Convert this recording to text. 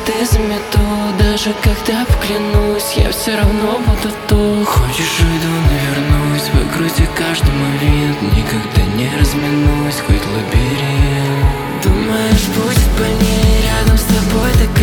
ты замету. Даже когда поклянусь, я все равно буду тут. Хочешь, уйду, но вернусь. Выкрути каждый момент, никогда не разминусь. Хоть лабиринт. Думаешь, будет больнее рядом с тобой, так